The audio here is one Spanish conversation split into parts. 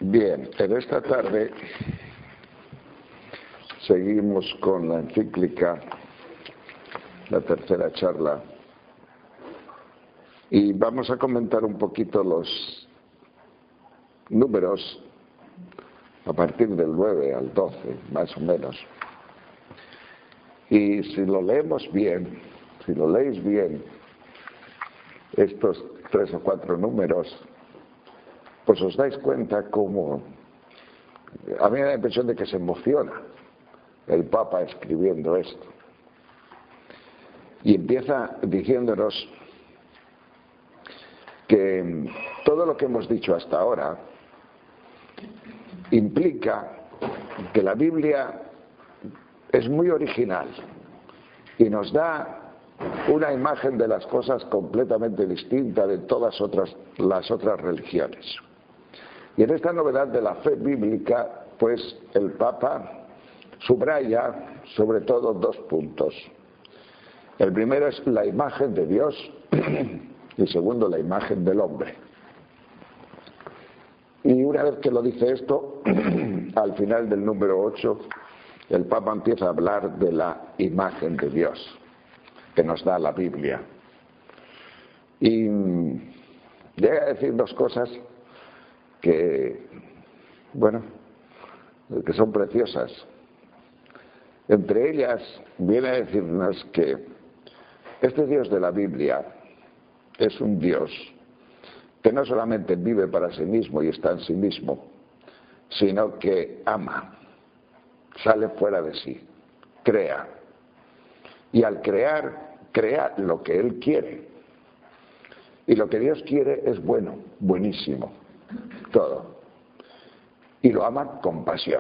Bien, en esta tarde seguimos con la encíclica, la tercera charla, y vamos a comentar un poquito los números a partir del 9 al 12, más o menos. Y si lo leemos bien, si lo leéis bien, estos 3 o 4 números, pues os dais cuenta cómo, a mí me da la impresión de que se emociona el Papa escribiendo esto. Y empieza diciéndonos que todo lo que hemos dicho hasta ahora implica que la Biblia es muy original y nos da una imagen de las cosas completamente distinta de todas las otras religiones. Y en esta novedad de la fe bíblica, pues el Papa subraya sobre todo 2 puntos. El primero es la imagen de Dios y el segundo la imagen del hombre. Y una vez que lo dice esto, al final del número 8, el Papa empieza a hablar de la imagen de Dios que nos da la Biblia. Y llega a decir 2 cosas que, bueno, que son preciosas. Entre ellas viene a decirnos que este Dios de la Biblia es un Dios que no solamente vive para sí mismo y está en sí mismo, sino que ama, sale fuera de sí, crea. Y al crear, crea lo que Él quiere. Y lo que Dios quiere es bueno, buenísimo, todo. Y lo ama con pasión.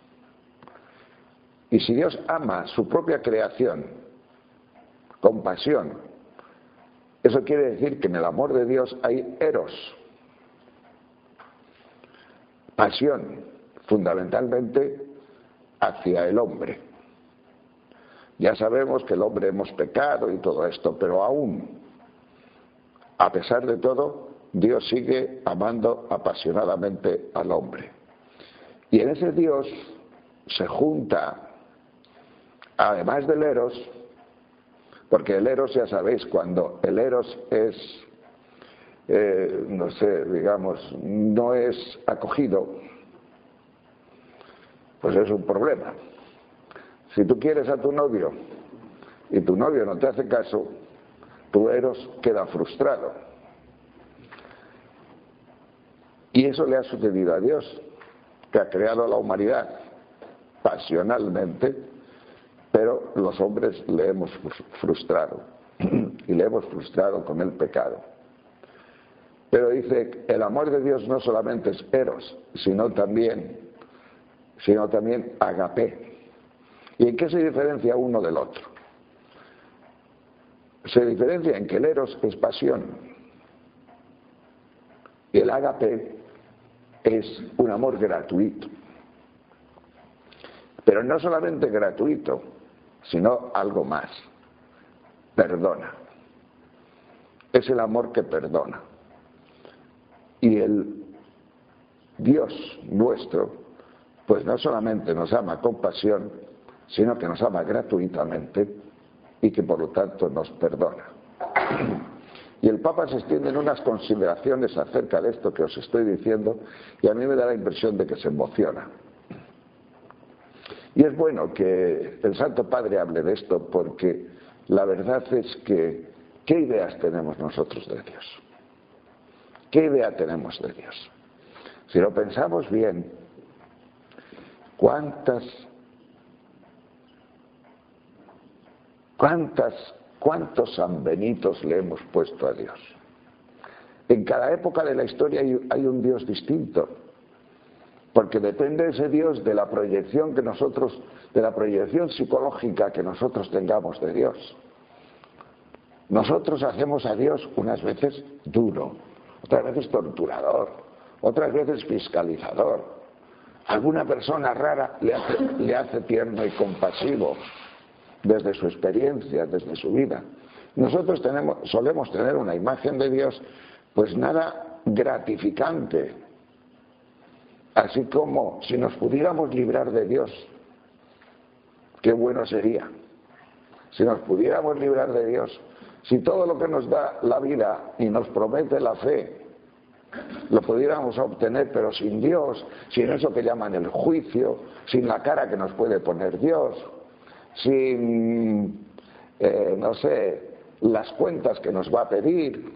Y si Dios ama su propia creación con pasión, eso quiere decir que en el amor de Dios hay eros, pasión, fundamentalmente hacia el hombre. Ya sabemos que el hombre hemos pecado y todo esto, pero aún, a pesar de todo, Dios sigue amando apasionadamente al hombre. Y en ese Dios se junta, además del eros, porque el eros, ya sabéis, cuando el eros es, no sé, digamos, no es acogido, pues es un problema. Si tú quieres a tu novio y tu novio no te hace caso, tu eros queda frustrado. Y eso le ha sucedido a Dios, que ha creado a la humanidad pasionalmente, pero los hombres le hemos frustrado, y le hemos frustrado con el pecado. Pero dice, el amor de Dios no solamente es eros, sino también agapé. ¿Y en qué se diferencia uno del otro? Se diferencia en que el eros es pasión y el ágape es un amor gratuito. Pero no solamente gratuito, sino algo más. Perdona. Es el amor que perdona. Y el Dios nuestro, pues no solamente nos ama con pasión, sino que nos ama gratuitamente y que por lo tanto nos perdona. Y el Papa se extiende en unas consideraciones acerca de esto que os estoy diciendo y a mí me da la impresión de que se emociona. Y es bueno que el Santo Padre hable de esto porque la verdad es que ¿qué ideas tenemos nosotros de Dios? ¿Qué idea tenemos de Dios? Si lo pensamos bien, ¿cuántos sanbenitos le hemos puesto a Dios? En cada época de la historia hay un Dios distinto, porque depende ese Dios de la proyección de la proyección psicológica que nosotros tengamos de Dios. Nosotros hacemos a Dios unas veces duro, otras veces torturador, otras veces fiscalizador. Alguna persona rara le hace tierno y compasivo desde su experiencia, desde su vida. Nosotros solemos tener una imagen de Dios pues nada gratificante, Así como si nos pudiéramos librar de Dios, qué bueno sería. Si nos pudiéramos librar de Dios, si todo lo que nos da la vida y nos promete la fe, lo pudiéramos obtener, pero sin Dios, sin eso que llaman el juicio, sin la cara que nos puede poner Dios, sin, no sé, las cuentas que nos va a pedir.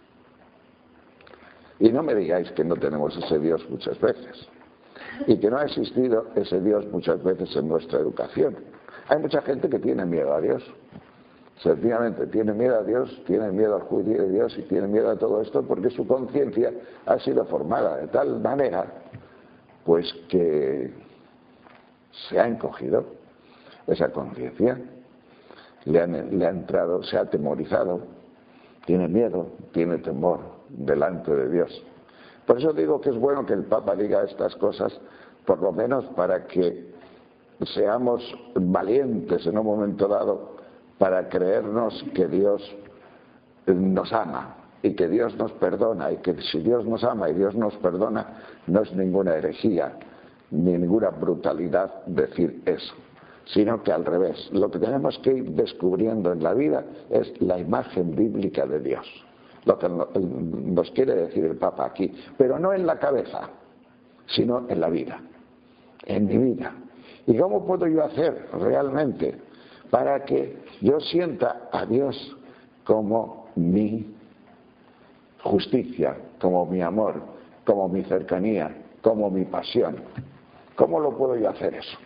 Y no me digáis que no tenemos ese Dios muchas veces, y que no ha existido ese Dios muchas veces en nuestra educación. Hay mucha gente que tiene miedo a Dios. Sencillamente tiene miedo a Dios, tiene miedo al juicio de Dios y tiene miedo a todo esto porque su conciencia ha sido formada de tal manera pues que se ha encogido esa conciencia, le ha entrado, se ha atemorizado, tiene miedo, tiene temor delante de Dios. Por eso digo que es bueno que el Papa diga estas cosas, por lo menos para que seamos valientes en un momento dado, para creernos que Dios nos ama y que Dios nos perdona, y que si Dios nos ama y Dios nos perdona, no es ninguna herejía ni ninguna brutalidad decir eso, sino que al revés, lo que tenemos que ir descubriendo en la vida es la imagen bíblica de Dios, lo que nos quiere decir el Papa aquí, pero no en la cabeza, sino en la vida, en mi vida. ¿Y cómo puedo yo hacer realmente para que yo sienta a Dios como mi justicia, como mi amor, como mi cercanía, como mi pasión? ¿Cómo lo puedo yo hacer eso?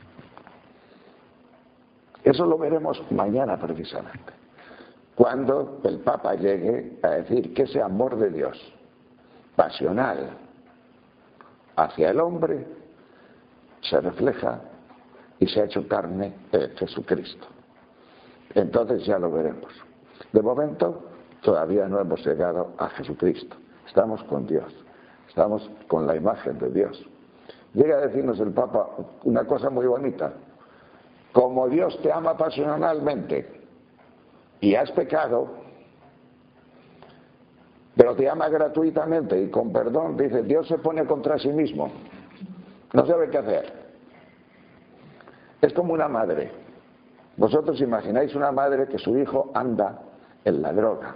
Eso lo veremos mañana precisamente, cuando el Papa llegue a decir que ese amor de Dios, pasional, hacia el hombre, se refleja y se ha hecho carne en Jesucristo. Entonces ya lo veremos. De momento todavía no hemos llegado a Jesucristo. Estamos con Dios, estamos con la imagen de Dios. Llega a decirnos el Papa una cosa muy bonita: como Dios te ama pasionalmente y has pecado, pero te ama gratuitamente y con perdón, dice, Dios se pone contra sí mismo, no sabe qué hacer. Es como una madre. Vosotros imagináis una madre que su hijo anda en la droga,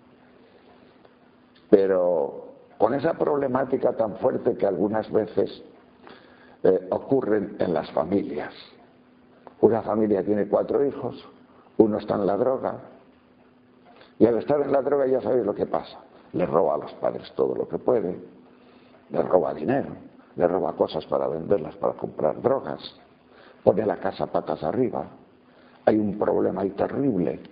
pero con esa problemática tan fuerte que algunas veces ocurren en las familias. Una familia tiene 4 hijos, uno está en la droga, y al estar en la droga ya sabéis lo que pasa. Le roba a los padres todo lo que puede, le roba dinero, le roba cosas para venderlas, para comprar drogas, pone la casa patas arriba. Hay un problema ahí terrible.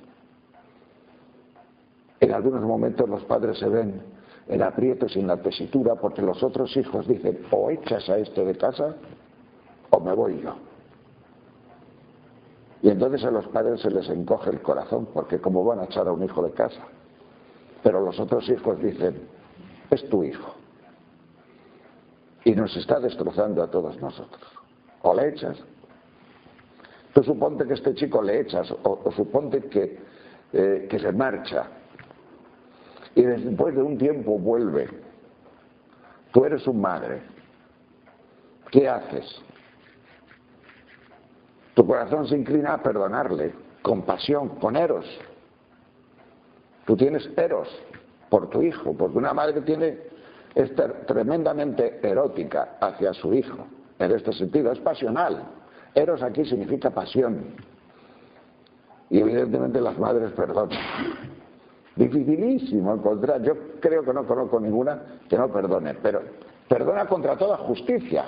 En algunos momentos los padres se ven en aprietos y en la tesitura porque los otros hijos dicen, o echas a este de casa o me voy yo. Y entonces a los padres se les encoge el corazón, porque ¿cómo van a echar a un hijo de casa? Pero los otros hijos dicen, es tu hijo. Y nos está destrozando a todos nosotros. O le echas. Tú suponte que este chico le echas, o suponte que se marcha. Y después de un tiempo vuelve. Tú eres su madre. ¿Qué haces? Tu corazón se inclina a perdonarle, con pasión, con eros. Tú tienes eros por tu hijo, porque una madre es tremendamente erótica hacia su hijo. En este sentido, es pasional. Eros aquí significa pasión. Y evidentemente las madres perdonan. Dificilísimo encontrar, yo creo que no conozco ninguna que no perdone, pero perdona contra toda justicia.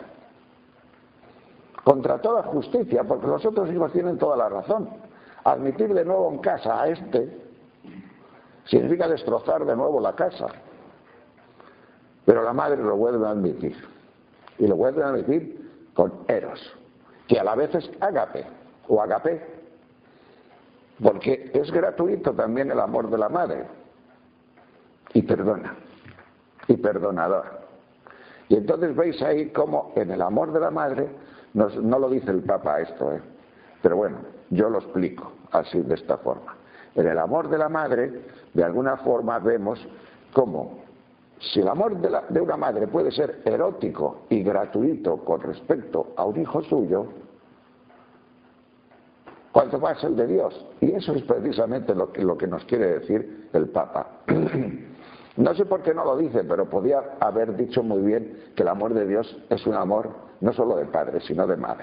Contra toda justicia, porque los otros hijos tienen toda la razón. Admitir de nuevo en casa a este significa destrozar de nuevo la casa. Pero la madre lo vuelve a admitir. Y lo vuelve a admitir con eros, que a la vez es ágape o agapé, porque es gratuito también el amor de la madre. Y perdona, y perdonador. Y entonces veis ahí cómo en el amor de la madre, no lo dice el Papa esto, pero bueno, yo lo explico así, de esta forma. En el amor de la madre, de alguna forma vemos cómo Si el amor de una madre puede ser erótico y gratuito con respecto a un hijo suyo, ¿cuánto más el de Dios? Y eso es precisamente lo que nos quiere decir el Papa. No sé por qué no lo dice, pero podía haber dicho muy bien que el amor de Dios es un amor no solo de padre, sino de madre.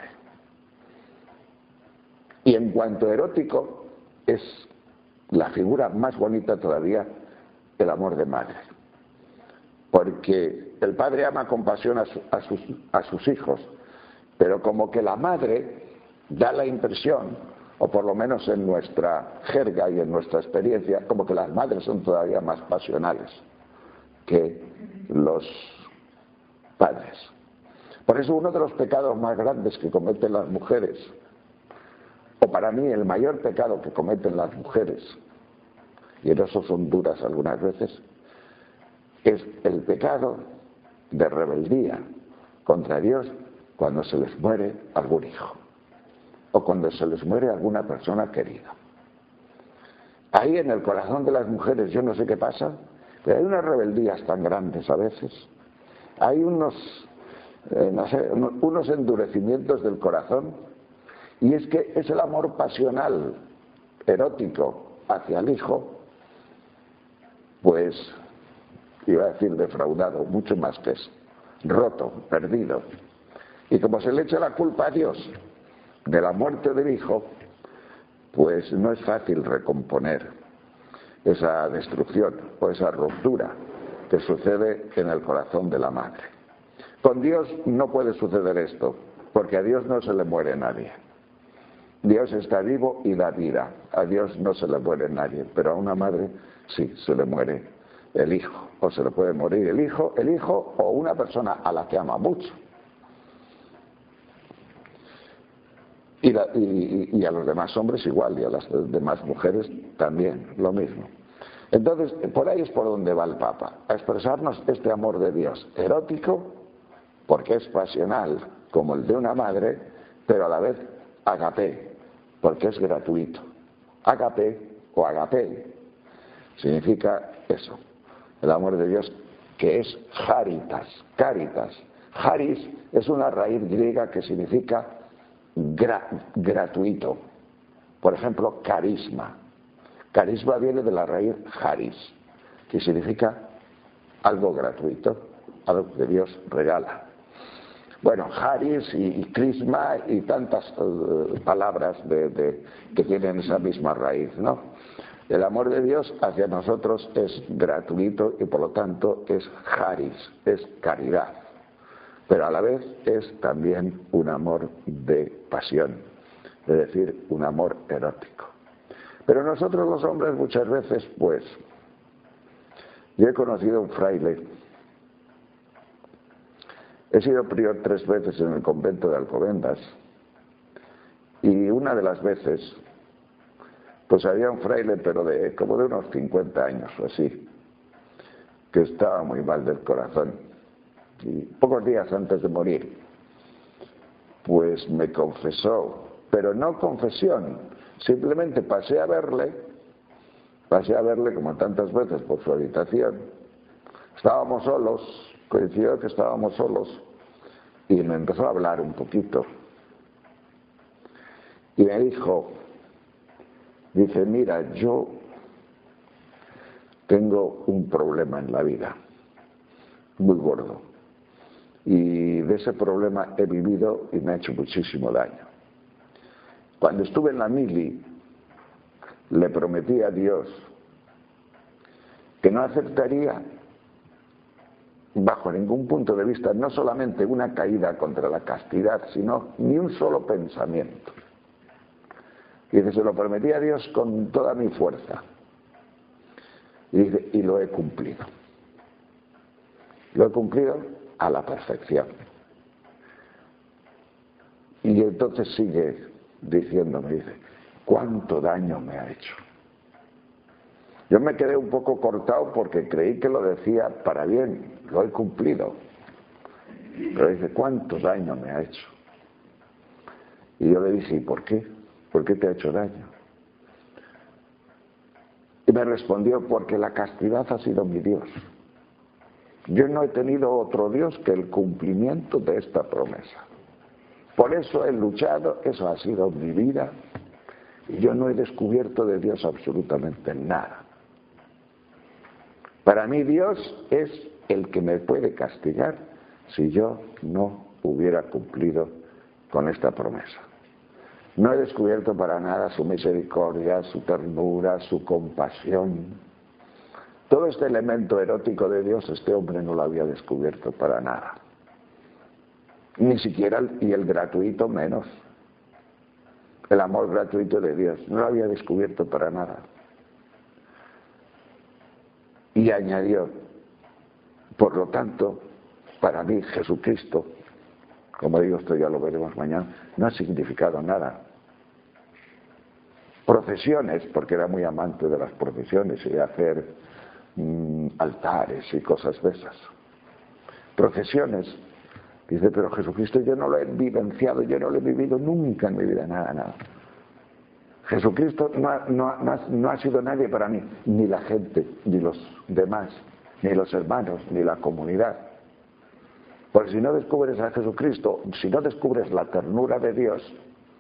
Y en cuanto a erótico, es la figura más bonita todavía el amor de madre. Porque el padre ama con pasión a sus hijos, pero como que la madre da la impresión, o por lo menos en nuestra jerga y en nuestra experiencia, como que las madres son todavía más pasionales que los padres. Por eso uno de los pecados más grandes que cometen las mujeres, o para mí el mayor pecado que cometen las mujeres, y en eso son duras algunas veces, es el pecado de rebeldía contra Dios cuando se les muere algún hijo o cuando se les muere alguna persona querida. Ahí en el corazón de las mujeres yo no sé qué pasa, pero hay unas rebeldías tan grandes a veces, hay unos endurecimientos del corazón, y es que es el amor pasional, erótico hacia el hijo, pues iba a decir defraudado, mucho más que eso, roto, perdido. Y como se le echa la culpa a Dios de la muerte del hijo, pues no es fácil recomponer esa destrucción o esa ruptura que sucede en el corazón de la madre. Con Dios no puede suceder esto, porque a Dios no se le muere nadie. Dios está vivo y da vida. A Dios no se le muere nadie, pero a una madre sí se le muere el hijo, o se le puede morir el hijo o una persona a la que ama mucho. Y a los demás hombres igual, y a las demás mujeres también, lo mismo. Entonces, por ahí es por donde va el Papa, a expresarnos este amor de Dios, erótico, porque es pasional, como el de una madre, pero a la vez agapé, porque es gratuito. Agapé o agapé significa eso, el amor de Dios, que es caritas, caritas. Charis es una raíz griega que significa gratuito. Por ejemplo, carisma. Carisma viene de la raíz charis, que significa algo gratuito, algo que Dios regala. Bueno, charis y crisma y tantas palabras que tienen esa misma raíz, ¿no? El amor de Dios hacia nosotros es gratuito y por lo tanto es charis, es caridad. Pero a la vez es también un amor de pasión, es decir, un amor erótico. Pero nosotros los hombres muchas veces, pues, yo he conocido a un fraile, he sido prior 3 veces en el convento de Alcobendas, y una de las veces, pues había un fraile, pero como de unos 50 años o así, que estaba muy mal del corazón. Y pocos días antes de morir, pues me confesó, pero no confesión, simplemente pasé a verle como tantas veces por su habitación. Estábamos solos, coincidió que estábamos solos, y me empezó a hablar un poquito. Y me dice, mira, yo tengo un problema en la vida, muy gordo. Y de ese problema he vivido y me ha hecho muchísimo daño. Cuando estuve en la mili, le prometí a Dios que no aceptaría, bajo ningún punto de vista, no solamente una caída contra la castidad, sino ni un solo pensamiento. Y dice, se lo prometí a Dios con toda mi fuerza. Y dice, y lo he cumplido. Lo he cumplido a la perfección. Y entonces sigue diciéndome, dice, ¿cuánto daño me ha hecho? Yo me quedé un poco cortado porque creí que lo decía para bien, lo he cumplido. Pero dice, ¿cuánto daño me ha hecho? Y yo le dije, ¿y por qué? ¿Por qué te ha hecho daño? Y me respondió, porque la castidad ha sido mi Dios. Yo no he tenido otro Dios que el cumplimiento de esta promesa. Por eso he luchado, eso ha sido mi vida, y yo no he descubierto de Dios absolutamente nada. Para mí Dios es el que me puede castigar si yo no hubiera cumplido con esta promesa. No he descubierto para nada su misericordia, su ternura, su compasión. Todo este elemento erótico de Dios, este hombre no lo había descubierto para nada. Ni siquiera, y el gratuito menos. El amor gratuito de Dios, no lo había descubierto para nada. Y añadió, por lo tanto, para mí Jesucristo, como digo, esto ya lo veremos mañana, no ha significado nada. Procesiones, porque era muy amante de las procesiones y de hacer altares y cosas de esas. Procesiones. Dice, pero Jesucristo yo no lo he vivenciado, yo no lo he vivido nunca en mi vida, nada. Jesucristo no ha sido nadie para mí, ni la gente, ni los demás, ni los hermanos, ni la comunidad. Porque si no descubres a Jesucristo, si no descubres la ternura de Dios,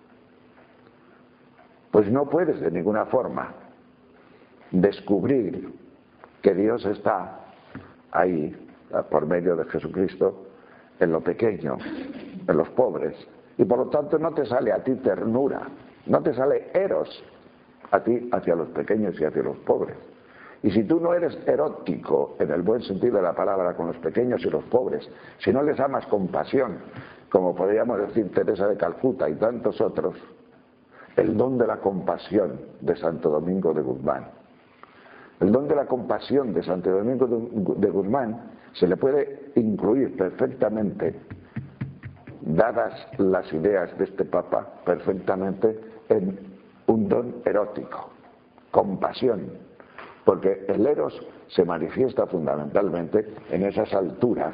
pues no puedes de ninguna forma descubrir que Dios está ahí, por medio de Jesucristo, en lo pequeño, en los pobres. Y por lo tanto no te sale a ti ternura, no te sale eros a ti hacia los pequeños y hacia los pobres. Y si tú no eres erótico en el buen sentido de la palabra con los pequeños y los pobres, si no les amas con pasión, como podríamos decir Teresa de Calcuta y tantos otros, el don de la compasión de Santo Domingo de Guzmán. El don de la compasión de Santo Domingo de Guzmán se le puede incluir perfectamente, dadas las ideas de este Papa, perfectamente en un don erótico, compasión, porque el eros se manifiesta fundamentalmente en esas alturas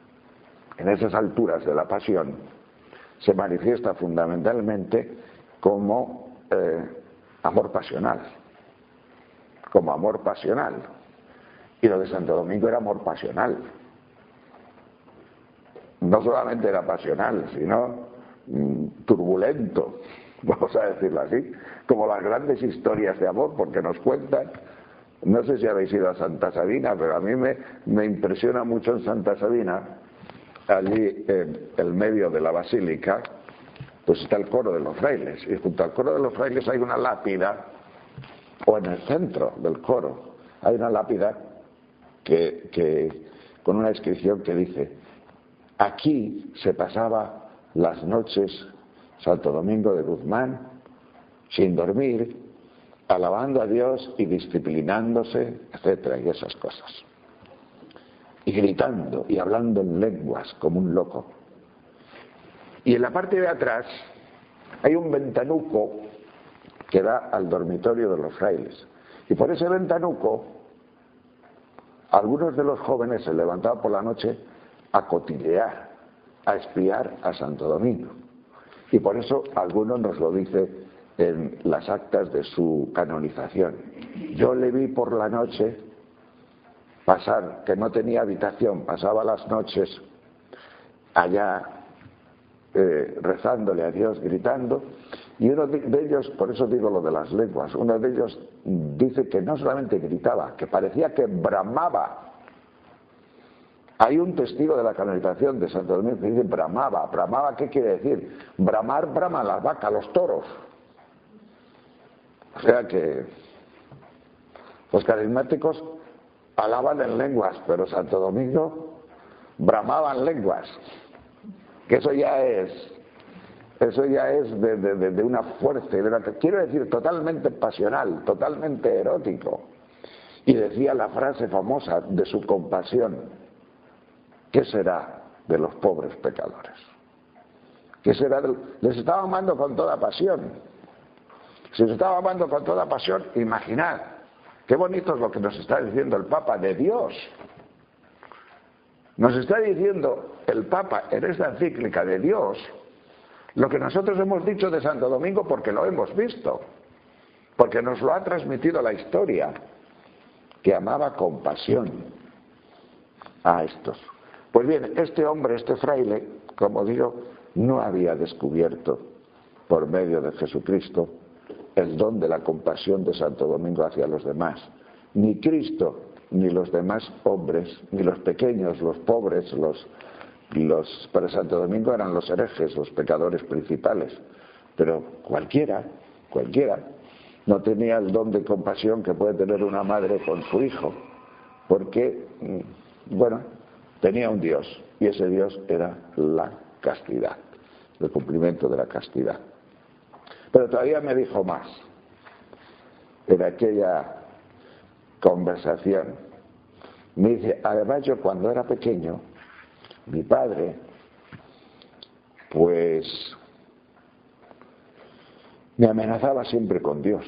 de la pasión, se manifiesta fundamentalmente como amor pasional, y lo de Santo Domingo era amor pasional. No solamente era pasional, sino turbulento, vamos a decirlo así, como las grandes historias de amor, porque nos cuentan, no sé si habéis ido a Santa Sabina, pero a mí me impresiona mucho en Santa Sabina, allí en el medio de la basílica, pues está el coro de los frailes, y junto al coro de los frailes hay una lápida, o en el centro del coro hay una lápida que con una inscripción que dice: aquí se pasaba las noches Santo Domingo de Guzmán sin dormir, alabando a Dios y disciplinándose, etcétera, y esas cosas, y gritando y hablando en lenguas como un loco. Y en la parte de atrás hay un ventanuco que da al dormitorio de los frailes, y por ese ventanuco algunos de los jóvenes se levantaban por la noche a cotillear, a espiar a Santo Domingo, y por eso algunos nos lo dice en las actas de su canonización. Yo le vi por la noche pasar, que no tenía habitación, pasaba las noches allá rezándole a Dios, gritando, y uno de ellos, por eso digo lo de las lenguas, uno de ellos dice que no solamente gritaba, que parecía que bramaba. Hay un testigo de la canonización de Santo Domingo que dice bramaba. ¿Bramaba qué quiere decir? Bramar, brama las vacas, los toros. O sea que los carismáticos alaban en lenguas, pero Santo Domingo bramaban lenguas. Que eso ya es de una fuerza, quiero decir, totalmente pasional, totalmente erótico. Y decía la frase famosa de su compasión: ¿qué será de los pobres pecadores? ¿Qué será les estaba amando con toda pasión. Si les estaba amando con toda pasión, imaginad, qué bonito es lo que nos está diciendo el Papa de Dios. Nos está diciendo el Papa en esta encíclica de Dios lo que nosotros hemos dicho de Santo Domingo, porque lo hemos visto, porque nos lo ha transmitido la historia, que amaba con pasión a estos. Pues bien, este hombre, este fraile, como digo, no había descubierto por medio de Jesucristo el don de la compasión de Santo Domingo hacia los demás. Ni Cristo, ni los demás hombres, ni los pequeños, los pobres, para Santo Domingo eran los herejes, los pecadores principales. Pero cualquiera no tenía el don de compasión que puede tener una madre con su hijo, porque, tenía un Dios, y ese Dios era la castidad, el cumplimiento de la castidad. Pero todavía me dijo más. En aquella conversación me dice, además yo cuando era pequeño, mi padre, pues me amenazaba siempre con Dios.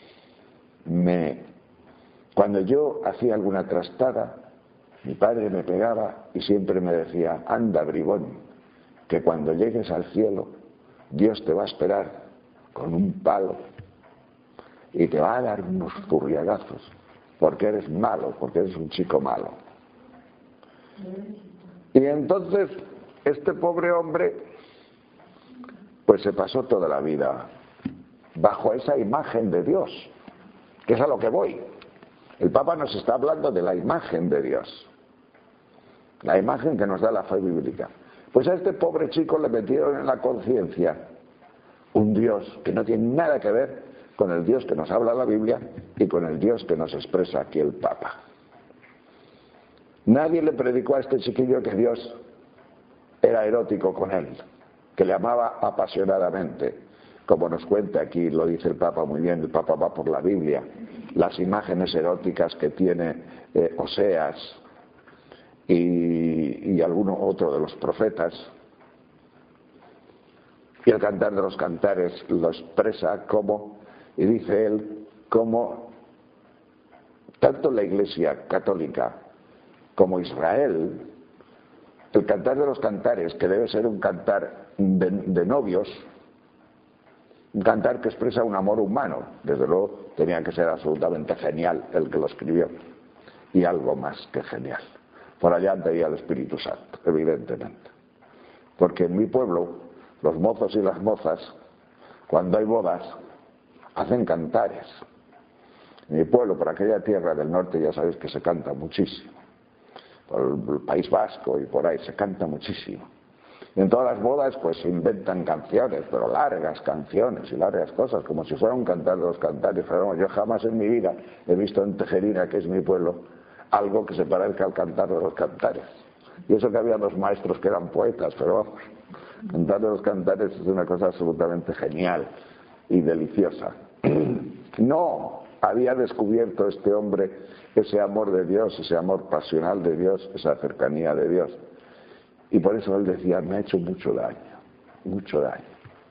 Cuando yo hacía alguna trastada, mi padre me pegaba y siempre me decía, anda, bribón, que cuando llegues al cielo, Dios te va a esperar con un palo y te va a dar unos zurriagazos, porque eres malo, porque eres un chico malo. Y entonces, este pobre hombre, pues se pasó toda la vida bajo esa imagen de Dios, que es a lo que voy. El Papa nos está hablando de la imagen de Dios, la imagen que nos da la fe bíblica. Pues a este pobre chico le metieron en la conciencia un Dios que no tiene nada que ver con el Dios que nos habla la Biblia y con el Dios que nos expresa aquí el Papa. Nadie le predicó a este chiquillo que Dios era erótico con él, que le amaba apasionadamente. Como nos cuenta aquí, lo dice el Papa muy bien, el Papa va por la Biblia, las imágenes eróticas que tiene Oseas y alguno otro de los profetas. Y el Cantar de los Cantares lo expresa como, y dice él, como tanto la Iglesia católica como Israel, el Cantar de los Cantares, que debe ser un cantar de novios, un cantar que expresa un amor humano, desde luego tenía que ser absolutamente genial el que lo escribió, y algo más que genial. Por allá andaría el Espíritu Santo, evidentemente. Porque en mi pueblo, los mozos y las mozas, cuando hay bodas, hacen cantares. En mi pueblo, por aquella tierra del norte, ya sabéis que se canta muchísimo. Por el País Vasco y por ahí se canta muchísimo. Y en todas las bodas pues se inventan canciones, pero largas canciones y largas cosas, como si fuera un cantar de los cantares. Pero yo jamás en mi vida he visto en Tejerina, que es mi pueblo, algo que se parezca al Cantar de los Cantares. Y eso que había dos maestros que eran poetas, pero vamos, Cantar de los Cantares es una cosa absolutamente genial y deliciosa. No había descubierto este hombre ese amor de Dios, ese amor pasional de Dios, esa cercanía de Dios. Y por eso él decía, me ha hecho mucho daño, mucho daño.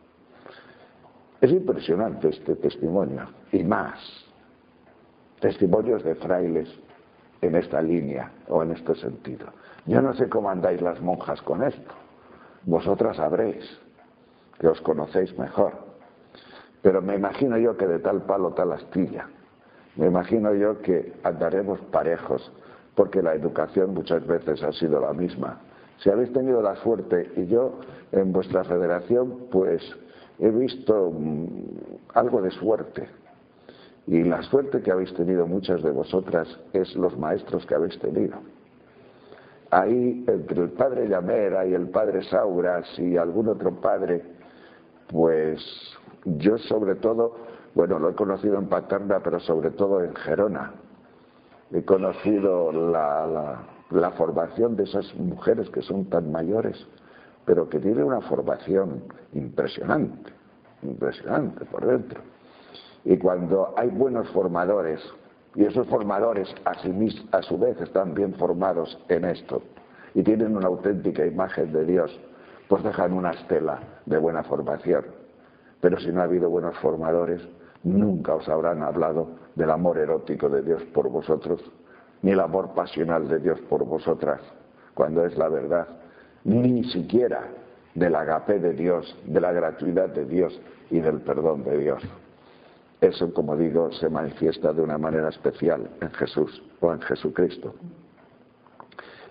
Es impresionante este testimonio, y más, testimonios de frailes en esta línea o en este sentido. Yo no sé cómo andáis las monjas con esto, vosotras sabréis, que os conocéis mejor, pero me imagino yo que de tal palo tal astilla, me imagino yo que andaremos parejos, porque la educación muchas veces ha sido la misma. Si habéis tenido la suerte, y yo en vuestra federación pues he visto algo de suerte, y la suerte que habéis tenido muchas de vosotras es los maestros que habéis tenido. Ahí entre el padre Llamera y el padre Sauras y algún otro padre, pues yo sobre todo, lo he conocido en Paterna, pero sobre todo en Gerona. He conocido la formación de esas mujeres que son tan mayores, pero que tienen una formación impresionante por dentro. Y cuando hay buenos formadores, y esos formadores a su vez están bien formados en esto, y tienen una auténtica imagen de Dios, pues dejan una estela de buena formación. Pero si no ha habido buenos formadores, nunca os habrán hablado del amor erótico de Dios por vosotros, ni el amor pasional de Dios por vosotras, cuando es la verdad, ni siquiera del agape de Dios, de la gratuidad de Dios y del perdón de Dios. Eso, como digo, se manifiesta de una manera especial en Jesús o en Jesucristo.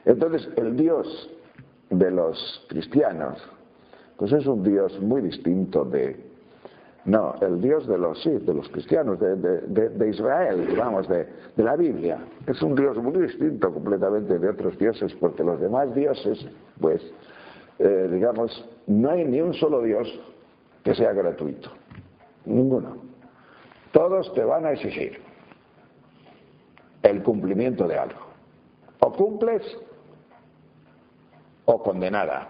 Entonces, el Dios de los cristianos, pues es un Dios muy distinto no, el Dios de los cristianos, de Israel, digamos, de la Biblia. Es un Dios muy distinto completamente de otros dioses, porque los demás dioses, pues, digamos, no hay ni un solo Dios que sea gratuito. Ninguno. Todos te van a exigir el cumplimiento de algo. O cumples o condenada.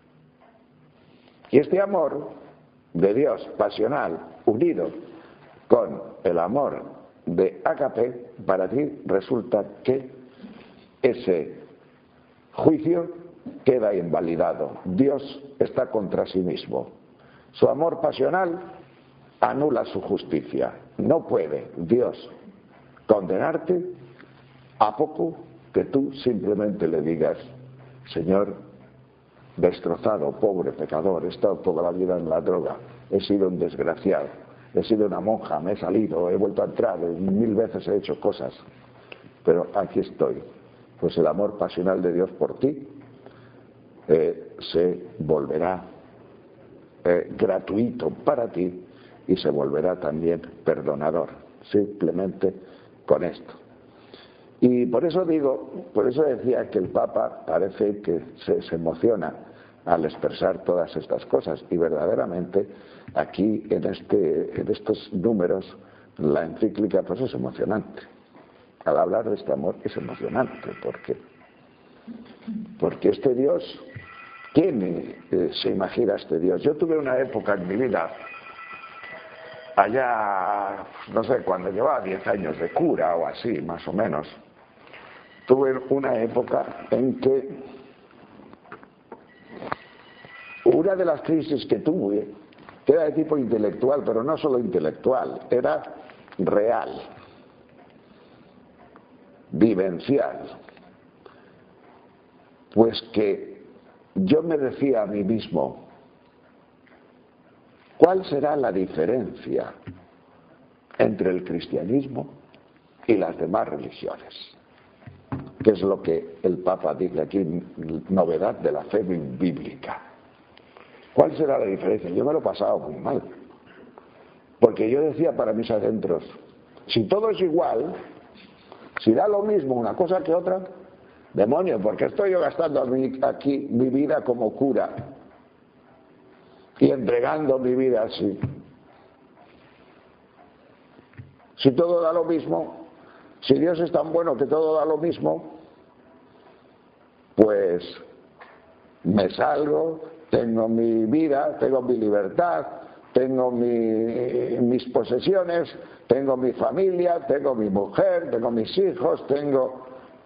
Y este amor de Dios pasional, unido con el amor de ágape, para ti resulta que ese juicio queda invalidado. Dios está contra sí mismo. Su amor pasional anula su justicia. No puede Dios condenarte a poco que tú simplemente le digas: Señor, destrozado, pobre, pecador, he estado toda la vida en la droga, he sido un desgraciado, he sido una monja, me he salido, he vuelto a entrar, 1000 veces he hecho cosas, pero aquí estoy. Pues el amor pasional de Dios por ti se volverá gratuito para ti y se volverá también perdonador, simplemente con esto. Y por eso decía que el Papa parece que se emociona al expresar todas estas cosas, y verdaderamente aquí en estos números la encíclica pues es emocionante. Al hablar de este amor es emocionante, porque este Dios, ¿quién se imagina este Dios? Yo tuve una época en mi vida, allá, no sé, cuando llevaba 10 años de cura o así, más o menos, tuve una época en que una de las crisis que tuve, que era de tipo intelectual, pero no solo intelectual, era real, vivencial, pues que yo me decía a mí mismo: ¿cuál será la diferencia entre el cristianismo y las demás religiones? Que es lo que el Papa dice aquí, novedad de la fe bíblica. ¿Cuál será la diferencia? Yo me lo he pasado muy mal, porque yo decía para mis adentros: si todo es igual, si da lo mismo una cosa que otra, demonio, ¿por qué estoy yo gastando aquí mi vida como cura y entregando mi vida así? Si todo da lo mismo, si Dios es tan bueno que todo da lo mismo, pues me salgo, tengo mi vida, tengo mi libertad, tengo mis posesiones, tengo mi familia, tengo mi mujer, tengo mis hijos, tengo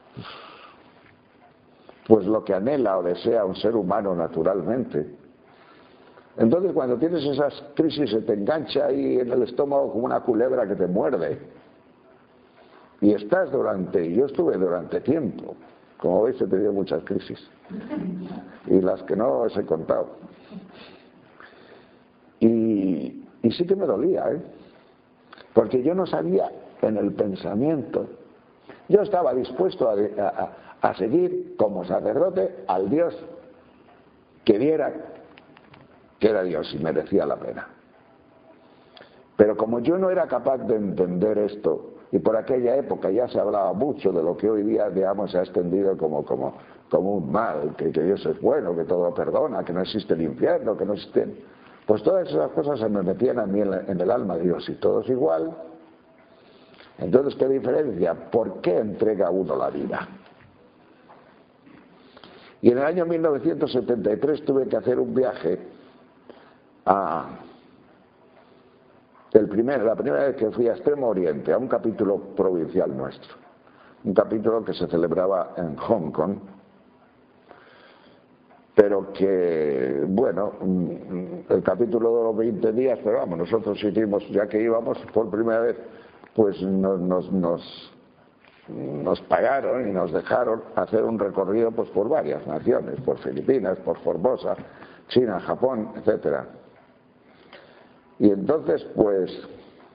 pues lo que anhela o desea un ser humano naturalmente. Entonces, cuando tienes esas crisis, se te engancha ahí en el estómago como una culebra que te muerde. Y yo estuve durante tiempo, como veis he tenido muchas crisis, y las que no os he contado. Y sí que me dolía, porque yo no sabía en el pensamiento. Yo estaba dispuesto a seguir como sacerdote al Dios que viera que era Dios y merecía la pena. Pero como yo no era capaz de entender esto, y por aquella época ya se hablaba mucho de lo que hoy día, digamos, se ha extendido como un mal, que Dios es bueno, que todo perdona, que no existe el infierno, que no existen... Pues todas esas cosas se me metían a mí en el alma. Digo, si todo es igual, entonces ¿qué diferencia? ¿Por qué entrega uno la vida? Y en el año 1973 tuve que hacer un viaje la primera vez que fui a Extremo Oriente, a un capítulo provincial nuestro, un capítulo que se celebraba en Hong Kong, pero que, bueno, el capítulo duró 20 días, pero vamos, nosotros hicimos, ya que íbamos por primera vez, pues nos pagaron y nos dejaron hacer un recorrido pues por varias naciones, por Filipinas, por Formosa, China, Japón, etcétera. Y entonces, pues,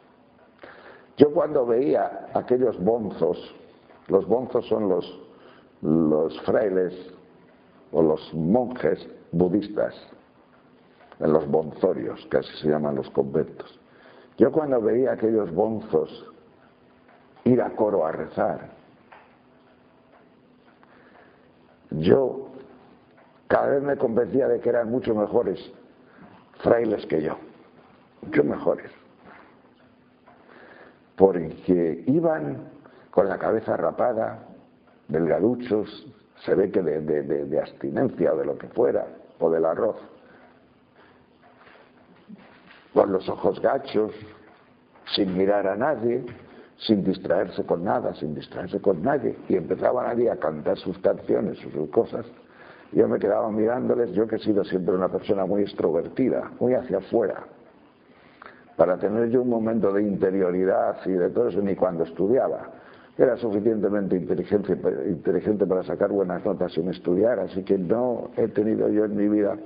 yo cuando veía aquellos bonzos, los bonzos son los frailes o los monjes budistas en los bonzorios, que así se llaman los conventos. Yo cuando veía a aquellos bonzos ir a coro a rezar, yo cada vez me convencía de que eran mucho mejores frailes que yo, mucho mejores, porque iban con la cabeza rapada, delgaduchos, se ve que de abstinencia o de lo que fuera, o del arroz, con los ojos gachos, sin mirar a nadie, sin distraerse con nada, sin distraerse con nadie, y empezaban allí a cantar sus canciones o sus cosas. Yo me quedaba mirándoles, yo que he sido siempre una persona muy extrovertida, muy hacia afuera, para tener yo un momento de interioridad y de todo eso, ni cuando estudiaba. Era suficientemente inteligente para sacar buenas notas sin estudiar, así que no he tenido yo en mi vida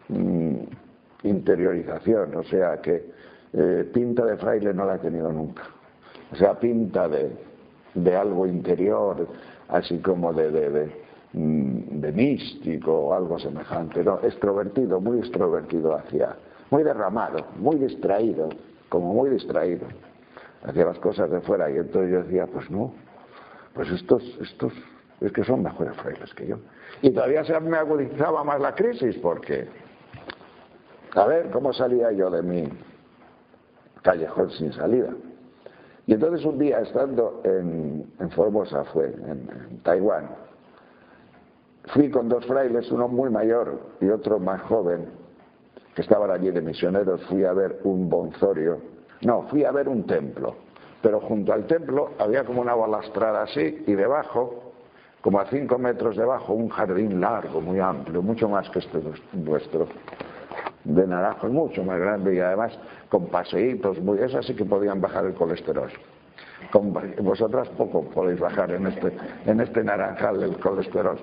interiorización, o sea que pinta de fraile no la he tenido nunca. O sea, pinta de algo interior, así como de místico o algo semejante, no, extrovertido, muy extrovertido hacia, muy derramado, muy distraído, como muy distraído hacia las cosas de fuera. Y entonces yo decía, pues no, pues estos es que son mejores frailes que yo. Y todavía se me agudizaba más la crisis, porque a ver cómo salía yo de mi callejón sin salida. Y entonces un día, estando en Formosa, fue en Taiwán, fui con dos frailes, uno muy mayor y otro más joven, que estaban allí de misioneros. Fui a ver un bonzorio, no, fui a ver un templo, pero junto al templo había como una balastrada así, y debajo, como a 5 metros debajo, un jardín largo, muy amplio, mucho más que este nuestro, de naranjos, mucho más grande, y además con paseitos, eso sí que podían bajar el colesterol. Con vosotras poco podéis bajar en este naranjal el colesterol.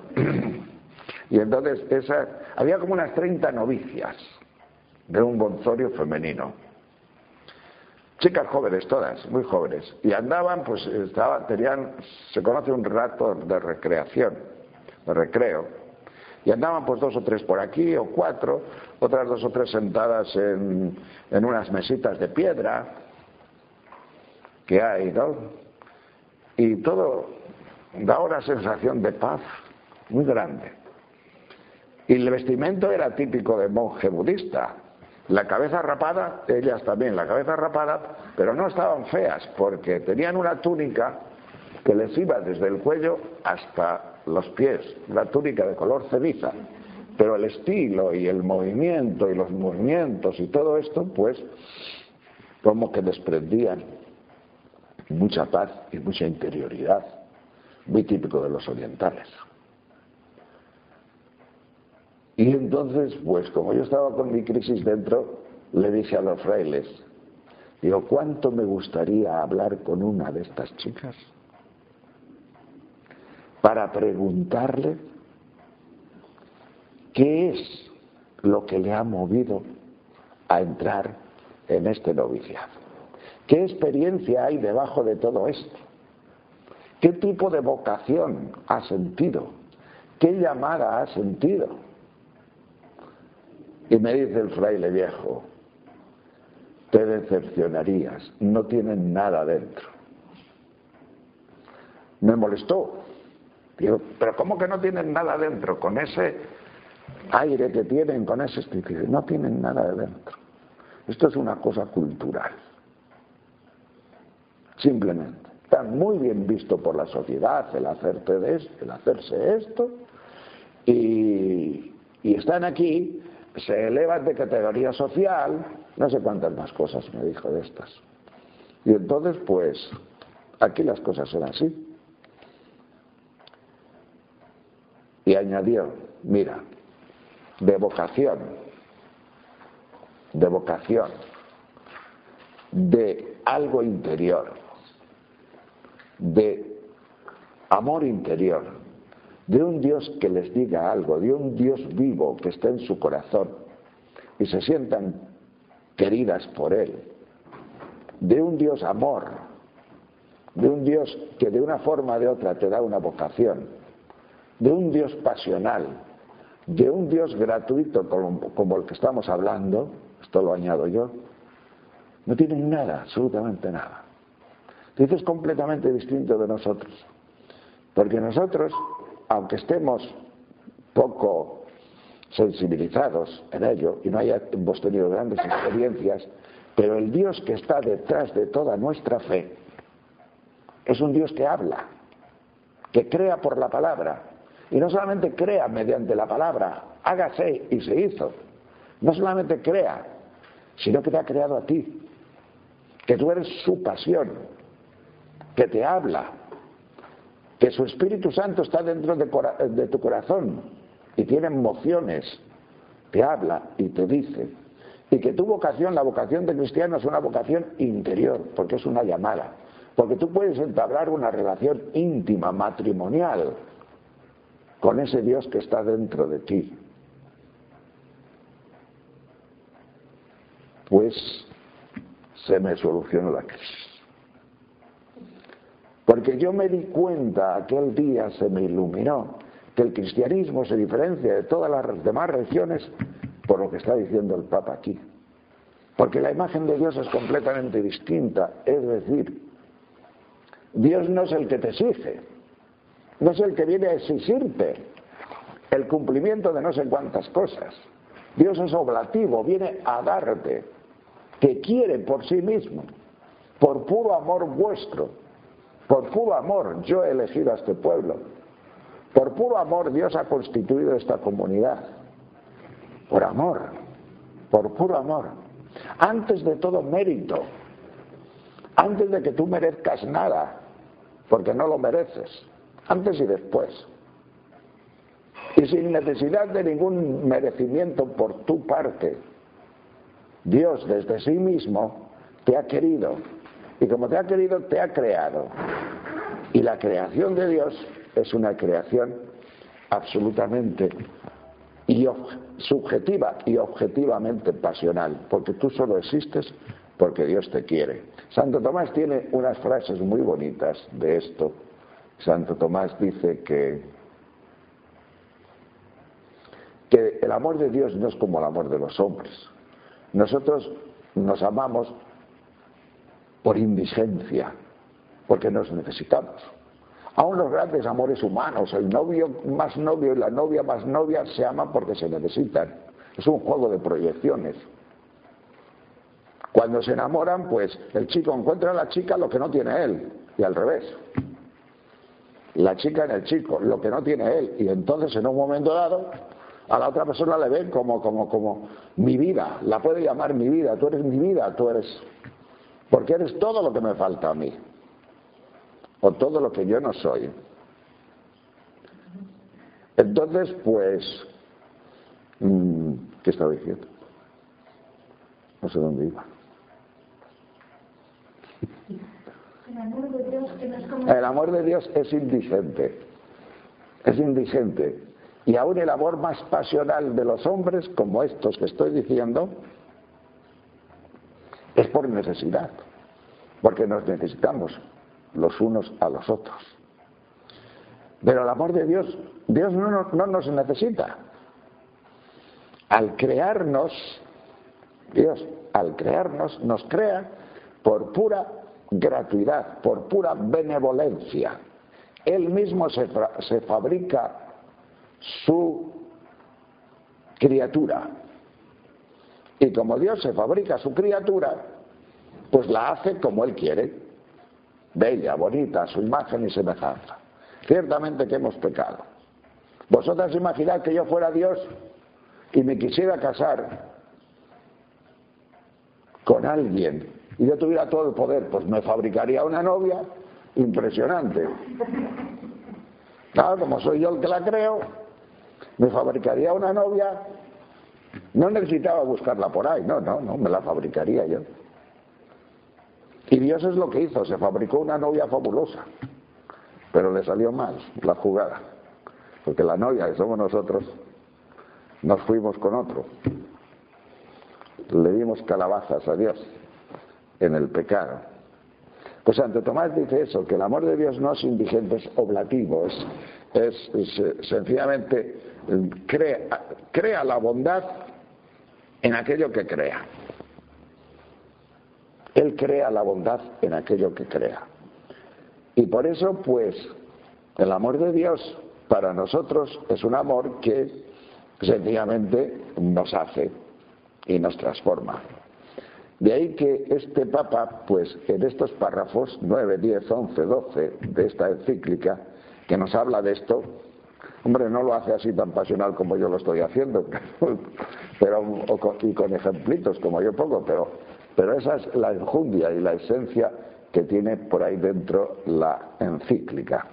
Y entonces había como unas 30 novicias de un bonzorio femenino, chicas jóvenes todas, muy jóvenes, y andaban, pues se conoce un rato de recreación, de recreo, y andaban pues 2 o 3 por aquí, o 4, otras 2 o 3 sentadas en unas mesitas de piedra que hay, ¿no? Y todo da una sensación de paz muy grande. Y el vestimento era típico de monje budista. La cabeza rapada, ellas también, la cabeza rapada, pero no estaban feas, porque tenían una túnica que les iba desde el cuello hasta los pies, una túnica de color ceniza. Pero el estilo y el movimiento y los movimientos y todo esto, pues, como que desprendían mucha paz y mucha interioridad, muy típico de los orientales. Y entonces, pues como yo estaba con mi crisis dentro, le dije a los frailes, digo, ¿cuánto me gustaría hablar con una de estas chicas para preguntarle qué es lo que le ha movido a entrar en este noviciado? ¿Qué experiencia hay debajo de todo esto? ¿Qué tipo de vocación ha sentido? ¿Qué llamada ha sentido? Y me dice el fraile viejo, te decepcionarías, no tienen nada dentro. Me molestó. Digo, pero ¿cómo que no tienen nada dentro? Con ese aire que tienen, con ese estilo, no tienen nada de dentro. Esto es una cosa cultural. Simplemente. Está muy bien visto por la sociedad el hacerse esto, y están aquí, se elevan de categoría social, no sé cuántas más cosas me dijo de estas. Y entonces, pues, aquí las cosas son así. Y añadió, mira, de vocación, de algo interior, de amor interior, de un Dios que les diga algo, de un Dios vivo que esté en su corazón y se sientan queridas por Él, de un Dios amor, de un Dios que de una forma o de otra te da una vocación, de un Dios pasional, de un Dios gratuito como el que estamos hablando, esto lo añado yo, no tienen nada, absolutamente nada. Dios es completamente distinto de nosotros, porque nosotros, aunque estemos poco sensibilizados en ello y no hayamos tenido grandes experiencias, pero el Dios que está detrás de toda nuestra fe es un Dios que habla, que crea por la palabra, y no solamente crea mediante la palabra, hágase y se hizo, no solamente crea, sino que te ha creado a ti, que tú eres su pasión, que te habla, que su Espíritu Santo está dentro de tu corazón y tiene emociones, te habla y te dice, y que tu vocación, la vocación de cristiano, es una vocación interior, porque es una llamada, porque tú puedes entablar una relación íntima, matrimonial, con ese Dios que está dentro de ti. Pues se me solucionó la crisis. Porque yo me di cuenta, aquel día se me iluminó, que el cristianismo se diferencia de todas las demás religiones por lo que está diciendo el Papa aquí. Porque la imagen de Dios es completamente distinta, es decir, Dios no es el que te exige, no es el que viene a exigirte el cumplimiento de no sé cuántas cosas. Dios es oblativo, viene a darte, que quiere por sí mismo, por puro amor vuestro, por puro amor yo he elegido a este pueblo, por puro amor Dios ha constituido esta comunidad, por amor, por puro amor, antes de todo mérito, antes de que tú merezcas nada, porque no lo mereces, antes y después, y sin necesidad de ningún merecimiento por tu parte. Dios desde sí mismo te ha querido, y como te ha querido te ha creado, y la creación de Dios es una creación absolutamente subjetiva y objetivamente pasional, porque tú solo existes porque Dios te quiere. Santo Tomás tiene unas frases muy bonitas de esto. Santo Tomás dice que el amor de Dios no es como el amor de los hombres. Nosotros nos amamos por indigencia, porque nos necesitamos. Aún los grandes amores humanos, el novio más novio y la novia más novia se aman porque se necesitan. Es un juego de proyecciones. Cuando se enamoran, pues el chico encuentra a la chica lo que no tiene él, y al revés. La chica en el chico, lo que no tiene él, y entonces en un momento dado a la otra persona le ven como mi vida, la puede llamar mi vida, tú eres mi vida, tú eres, porque eres todo lo que me falta a mí, o todo lo que yo no soy. Entonces, pues, ¿qué estaba diciendo? No sé dónde iba. El amor de Dios es indigente, es indigente. Y aún el amor más pasional de los hombres, como estos que estoy diciendo, es por necesidad, porque nos necesitamos los unos a los otros. Pero el amor de Dios, Dios no nos necesita. Al crearnos, Dios, al crearnos, nos crea por pura gratuidad, por pura benevolencia. Él mismo se fabrica su criatura, y como Dios se fabrica su criatura, pues la hace como Él quiere, bella, bonita, a su imagen y semejanza. Ciertamente que hemos pecado. Vosotras imaginad que yo fuera Dios y me quisiera casar con alguien y yo tuviera todo el poder, pues me fabricaría una novia impresionante. Claro, como soy yo el que la creo, me fabricaría una novia, no necesitaba buscarla por ahí, no, me la fabricaría yo. Y Dios es lo que hizo, se fabricó una novia fabulosa, pero le salió mal la jugada, porque la novia que somos nosotros, nos fuimos con otro, le dimos calabazas a Dios en el pecado. Pues Santo Tomás dice eso, que el amor de Dios no es indigente, es oblativo, Sencillamente crea la bondad en aquello que crea. Él crea la bondad en aquello que crea. Y por eso, pues, el amor de Dios para nosotros es un amor que sencillamente nos hace y nos transforma. De ahí que este Papa, pues en estos párrafos 9, 10, 11, 12 de esta encíclica, que nos habla de esto, hombre, no lo hace así tan pasional como yo lo estoy haciendo, y con ejemplitos como yo pongo, pero esa es la enjundia y la esencia que tiene por ahí dentro la encíclica.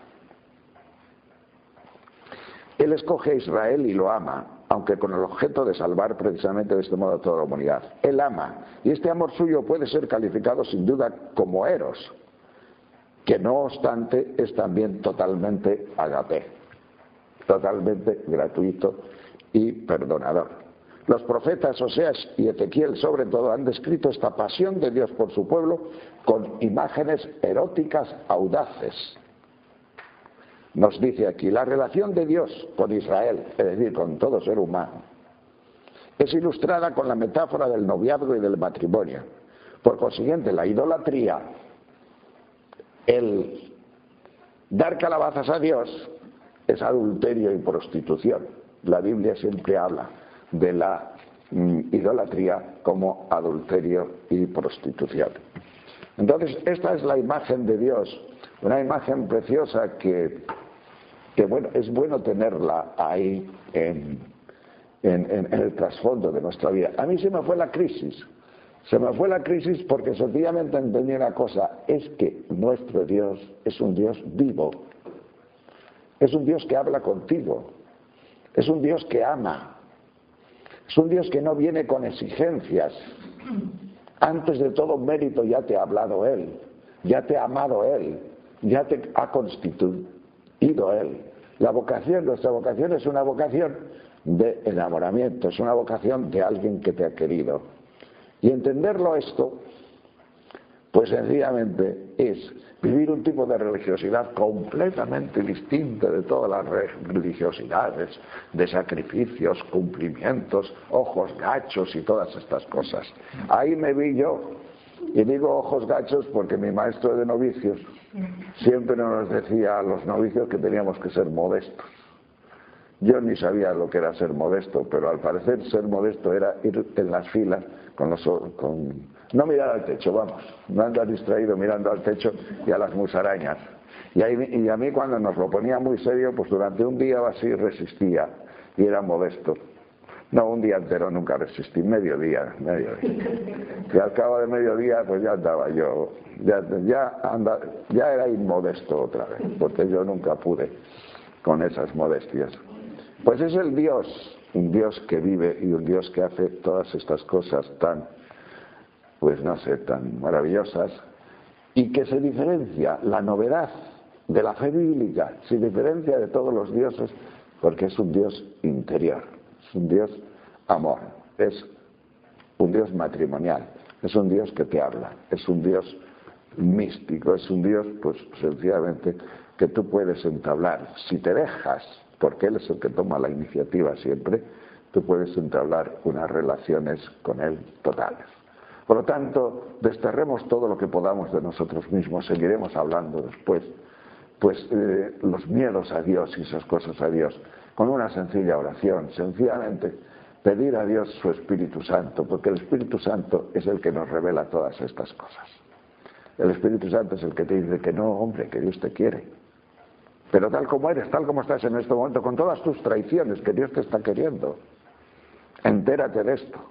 Él escoge a Israel y lo ama, aunque con el objeto de salvar precisamente de este modo a toda la humanidad. Él ama, y este amor suyo puede ser calificado sin duda como eros, que no obstante es también totalmente agape, totalmente gratuito y perdonador. Los profetas Oseas y Ezequiel sobre todo han descrito esta pasión de Dios por su pueblo con imágenes eróticas audaces. Nos dice aquí, la relación de Dios con Israel, es decir, con todo ser humano, es ilustrada con la metáfora del noviazgo y del matrimonio. Por consiguiente, la idolatría, el dar calabazas a Dios, es adulterio y prostitución. La Biblia siempre habla de la idolatría como adulterio y prostitución. Entonces, esta es la imagen de Dios, una imagen preciosa que bueno, es bueno tenerla ahí en el trasfondo de nuestra vida. A mí se me fue la crisis porque sencillamente entendí una cosa, es que nuestro Dios es un Dios vivo, es un Dios que habla contigo, es un Dios que ama, es un Dios que no viene con exigencias. Antes de todo mérito ya te ha hablado Él, ya te ha amado Él, ya te ha constituido Él. Nuestra vocación es una vocación de enamoramiento, es una vocación de alguien que te ha querido. Y entenderlo esto, pues sencillamente es vivir un tipo de religiosidad completamente distinta de todas las religiosidades, de sacrificios, cumplimientos, ojos gachos y todas estas cosas. Ahí me vi yo, y digo ojos gachos porque mi maestro de novicios siempre nos decía a los novicios que teníamos que ser modestos. Yo ni sabía lo que era ser modesto, pero al parecer ser modesto era ir en las filas no mirar al techo, vamos, no andar distraído mirando al techo y a las musarañas. Y a mí cuando nos lo ponía muy serio, pues durante un día así resistía y era modesto. No, un día entero nunca resistí, mediodía. Y al cabo de mediodía pues ya andaba yo, ya era inmodesto otra vez, porque yo nunca pude con esas modestias. Pues es el Dios, un Dios que vive y un Dios que hace todas estas cosas tan, pues no sé, tan maravillosas, y que se diferencia, la novedad de la fe bíblica, se diferencia de todos los dioses, porque es un Dios interior, es un Dios amor, es un Dios matrimonial, es un Dios que te habla, es un Dios místico, es un Dios, pues sencillamente, que tú puedes entablar, si te dejas, porque Él es el que toma la iniciativa siempre, tú puedes entablar unas relaciones con Él totales. Por lo tanto, desterremos todo lo que podamos de nosotros mismos, seguiremos hablando después, pues los miedos a Dios y esas cosas a Dios, con una sencilla oración, sencillamente pedir a Dios su Espíritu Santo, porque el Espíritu Santo es el que nos revela todas estas cosas. El Espíritu Santo es el que te dice que no, hombre, que Dios te quiere. Pero tal como eres, tal como estás en este momento, con todas tus traiciones que Dios te está queriendo, entérate de esto.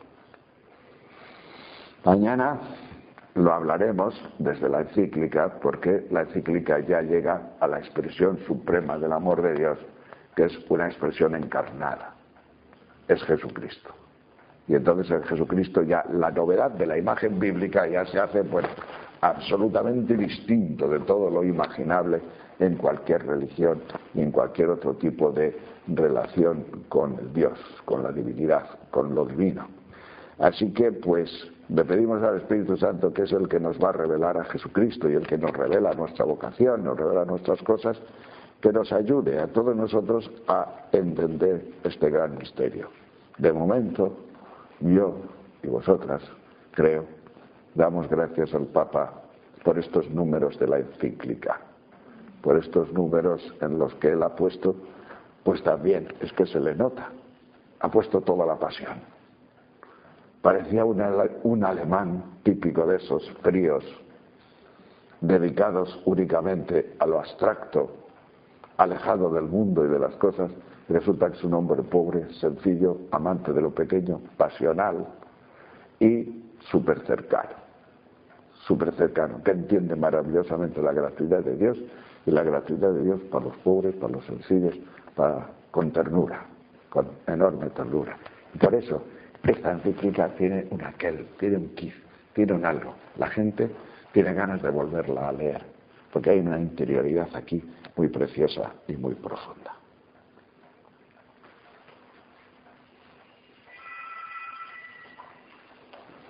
Mañana lo hablaremos desde la encíclica, porque la encíclica ya llega a la expresión suprema del amor de Dios, que es una expresión encarnada, es Jesucristo. Y entonces en Jesucristo ya la novedad de la imagen bíblica ya se hace pues absolutamente distinto de todo lo imaginable en cualquier religión y en cualquier otro tipo de relación con el Dios, con la divinidad, con lo divino. Así que pues le pedimos al Espíritu Santo, que es el que nos va a revelar a Jesucristo y el que nos revela nuestra vocación, nos revela nuestras cosas, que nos ayude a todos nosotros a entender este gran misterio. De momento, yo y vosotras, creo, damos gracias al Papa por estos números de la encíclica, por estos números en los que él ha puesto, pues también es que se le nota, ha puesto toda la pasión. Parecía un alemán típico de esos fríos, dedicados únicamente a lo abstracto, alejado del mundo y de las cosas. Resulta que es un hombre pobre, sencillo, amante de lo pequeño, pasional y súper cercano, que entiende maravillosamente la gratuidad de Dios, y la gratuidad de Dios para los pobres, para los sencillos, con ternura, con enorme ternura. Por eso, esta encíclica tiene un aquel, tiene un quiz, tiene un algo. La gente tiene ganas de volverla a leer, porque hay una interioridad aquí muy preciosa y muy profunda.